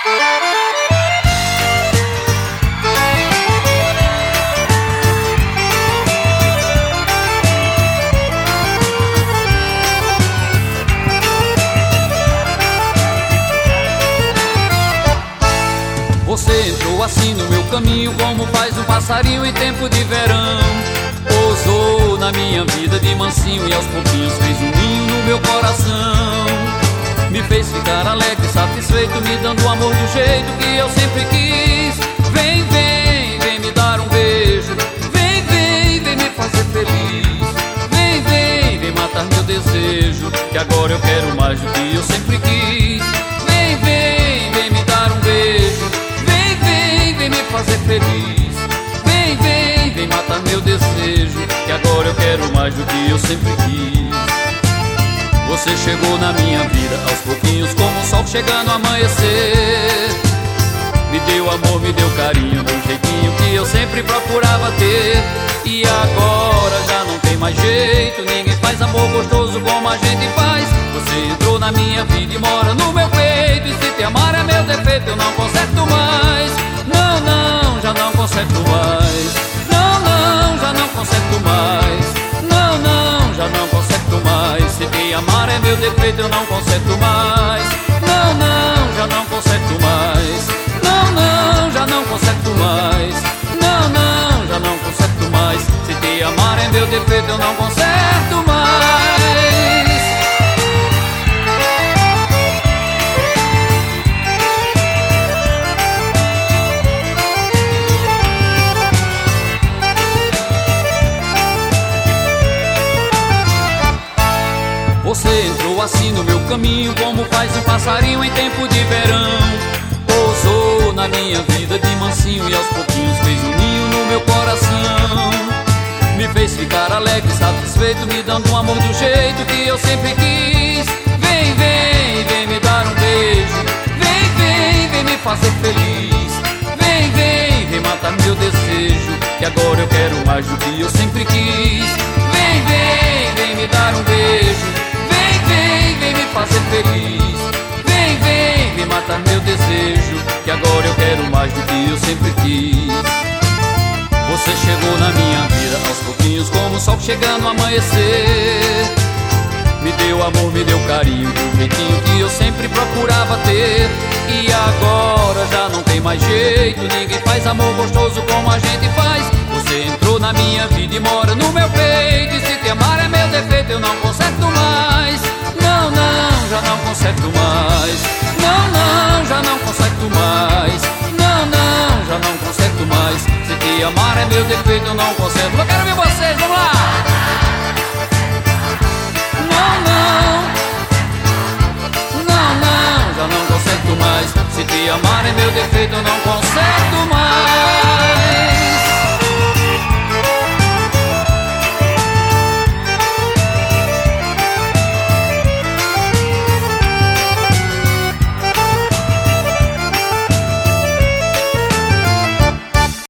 Você entrou assim no meu caminho, como faz um passarinho em tempo de verão. Pousou na minha vida de mansinho e aos pouquinhos fez um ninho no meu coração. Me fez ficar alegre e satisfeito, me dando amor do jeito que eu sempre quis. Vem, vem, vem me dar um beijo. Vem, vem, vem me fazer feliz. Vem, vem, vem matar meu desejo, que agora eu quero mais do que eu sempre quis. Vem, vem, vem me dar um beijo. Vem me fazer feliz. Vem, vem, vem matar meu desejo, que agora eu quero mais do que eu sempre quis. Você chegou na minha vida aos pouquinhos, como o sol chegando ao amanhecer. Me deu amor, me deu carinho, do jeitinho que eu sempre procurava ter. E agora já não tem mais jeito, ninguém faz amor gostoso como a gente faz. Você entrou na minha vida e mora no meu peito, e se te amar é meu defeito, eu não conserto mais. Não, não, já não conserto mais. Não, não, já não conserto mais. Não, não, já não conserto mais. Se te amar é meu defeito, eu não conserto mais. Não, não, já não conserto mais. Não, não, já não conserto mais. Não, não, já não conserto mais. Se te amar é meu defeito, eu não conserto mais. Você entrou assim no meu caminho, como faz um passarinho em tempo de verão. Pousou na minha vida de mansinho e aos pouquinhos fez um ninho no meu coração. Me fez ficar alegre e satisfeito, me dando um amor do jeito que eu sempre quis. Vem, vem, vem me dar um beijo. Vem, vem, vem me fazer feliz. Vem, vem, vem matar meu desejo, que agora eu quero mais do que eu sempre quis. Vem, vem, vem me dar um beijo. Vem, vem me fazer feliz. Vem, vem, vem matar meu desejo, que agora eu quero mais do que eu sempre quis. Você chegou na minha vida aos pouquinhos, como o sol chegando ao amanhecer. Me deu amor, me deu carinho, do jeitinho que eu sempre procurava ter. E agora já não tem mais jeito, ninguém faz amor gostoso como a gente faz. Você entrou na minha vida e mora no meu peito, e se te amar é meu defeito, eu não conserto mais. Não, não, já não conserto mais. Não, não, já não conserto mais. Não, não, já não conserto mais. Se te amar é meu defeito, eu não conserto. Eu quero ver vocês, vamos lá! Não, não, não, não, já não conserto mais. Se te amar é meu defeito, eu não conserto